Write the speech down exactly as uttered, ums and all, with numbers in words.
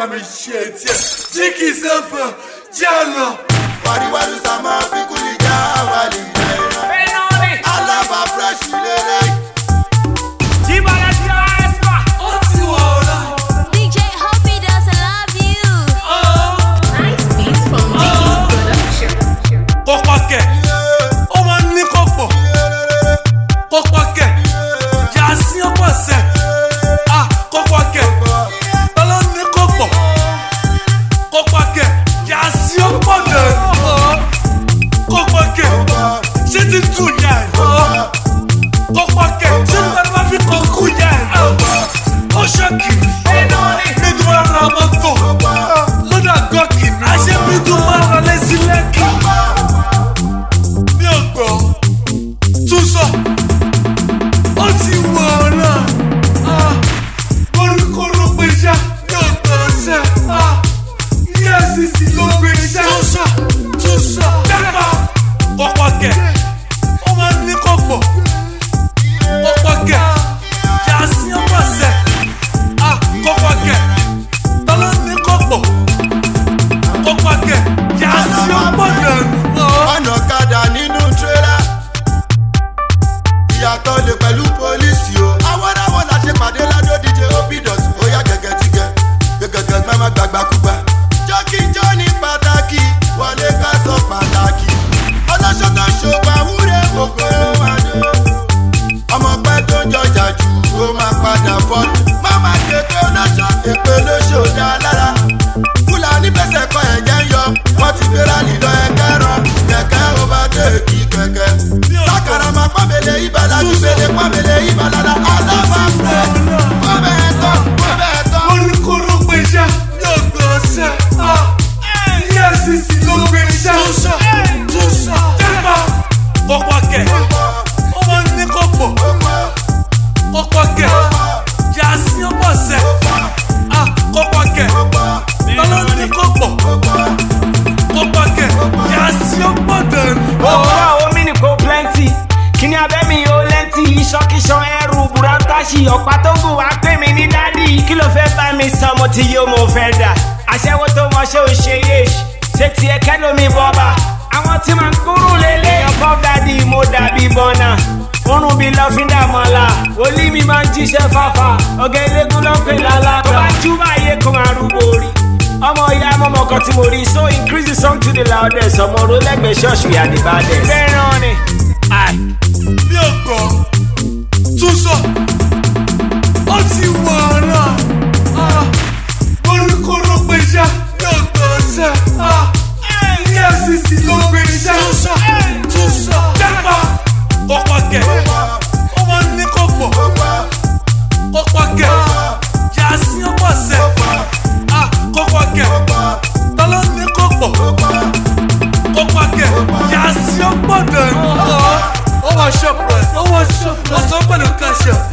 bá mi ṣe tiẹ̀. Jíkì sẹ́fẹ̀ jẹ́nà. Wàríwárí sàmà fíkúlì já wàlì ìrìnà. Alábà fresh lélẹ̀. Jíbọ̀lá ti ra ẹ́sìpà. Ó ti wọ̀ ọ̀la. D J Hoppy does I love you. Nice beats from Dickie's production. Kọ́pọ̀ kẹ̀, ó máa ń ní kọ́pọ̀. Kọ́pọ̀ kẹ̀, yà á sí ọ̀pọ̀ sẹ̀. Ah, kọ́pọ̀ kẹ̀, tọ́lá ní kọ́pọ̀. Kọ́pọ̀ kẹ̀, yà á sí ọ̀pọ̀ dẹ̀. Kọ́pọ̀ kẹ̀, ṣé ti tù yà ẹ̀? Kọ́pọ̀ kẹ̀, ṣé ti bá fi kọ́ kú yà ẹ̀? Ó ṣọ́kì, mi dùn máa ra mọ́tò. Lọ́dà gọ́kì, àṣẹ mi dùn máa ra lẹ́sí lẹ́kì. Mi ò gbọ́, tún sọ, ó ti wọ̀ ọ̀la. Orí kóró pé ṣá, mi ò gbọ́ ṣẹ́. E F C C ló gbé ṣá. Tún sọ, tún sọ, dẹ́pà. Kọ́pọ̀ kẹ̀, ó máa ń ní kọ́pọ̀. Kọ́pọ̀ kẹ̀, yà á sí ọ̀pọ̀ sẹ̀. Kọ́pọ̀ kẹ̀, tọ́lá ní kọ́pọ̀. Kọ́pọ̀ kẹ̀, yà á sí ọ̀pọ̀ dẹ̀. Ọ̀nà kadà nínú tírélà. Ìyàtọ̀ lè pẹ̀lú pólísì o. Awọ́dáwọ́ la ṣe pàdé ládó D J Hoppy dọ̀tí. Ó yá gẹ́gẹ́ tí gẹ́, gẹ́gẹ́ gbẹ́ má gbàgbàkúgbà. Jọ́kíjọ́ ní pàtàkì, wọlé ká sọ pàtàkì. Ọlọ́ṣọ́ tó ń ṣògbà wúre gbogbo máa dé. Ọmọ pẹ́ tó ń jọjà jù kó máa padà fọ́ọ̀lù. Máma képe olóṣọ́, èpè lóṣò dá lára. Fúlàní fẹsẹ̀ kọ ẹ̀jẹ̀ ń yọ, wọ́n ti gbéra nílọ ẹ̀kẹ́ rán. Kẹ̀kẹ́ ó bá dé kí kẹ̀kẹ́. Sákàrà máa pọ́nbélé ìbàlá ju bèlè pọ́nbélé ìbàlá. Alábà fẹ́, fọ́bẹ̀ ẹ̀tọ́, fọ́bẹ̀ ẹ̀tọ́. Orí kóró pé ṣá, mi ò gbọ́ ṣẹ́. E F C C ló gbé ṣá. Tún sọ, tún sọ, dẹ́pà. Kọ́pọ̀ kẹ̀, ó máa ń ní kọ́pọ̀. Kọ́pọ̀ kẹ̀, yà á sí ọ̀pọ̀ sẹ̀. Kọ́pọ̀ kẹ̀, tọ́lá ní kọ́pọ̀. Kọ́pọ̀ kẹ̀, yà á sí ọ̀pọ̀ dẹ̀. Ọ̀pọ̀ omi ni kò plenty. Kíni abẹ́ mi ò lẹ́ntì. Ìṣọ́kíṣọ́ ẹrù burataṣi. Ọ̀pá tó gùn wá pè mí ní dádì. Kí ló fẹ́ bá mi sọ mo ti yóò mo fẹ́ dà? Aṣẹ́wó tó mọ ṣé ò ṣe yé. Ṣé tiẹ̀ kẹ́lómi bọ́bà? Àwọn tí máa ń kúrú lélẹ̀. Ọkọ̀ dádì mo dàbí bọ́nà. Orun bí lọ fi dàmọ́lá. Olí mi máa ń jíṣẹ́ fáfá. Ọ̀gá eléégún ló ń pè lálá. Tó bá júbà ayé kó máa rúgbó rí. Ọmọ ìyá mọ́mọ́ kan tí mo rí. So increase the song to the loudest. Ọmọ oró lẹ́gbẹ̀ẹ́ ṣọ́ọ̀ṣì we are the baddest. Fẹ́ràn ni. Ai. Mi ò gbọ́, tún sọ, ó ti wọ̀ ọ̀la. Orí kóró pé ṣá, mi ò gbọ́ ṣẹ́. E F C C ló gbé ṣá. Tún sọ, tún sọ, dẹ́pà. Kọ́pọ̀ kẹ̀, ó máa ń ní kọ́pọ̀. Kọ́pọ̀ kẹ̀, yà á sí ọ̀pọ̀ sẹ̀. Kọ́pọ̀ kẹ̀, tọ́lá ní kọ́pọ̀. Kọ́pọ̀ kẹ̀, yà á sí ọ̀pọ̀ dẹ̀. Ó wá ṣọ́pù rẹ̀, ó wá ṣọ́pù rẹ̀, ó sọ pẹ̀lú káṣọ̀.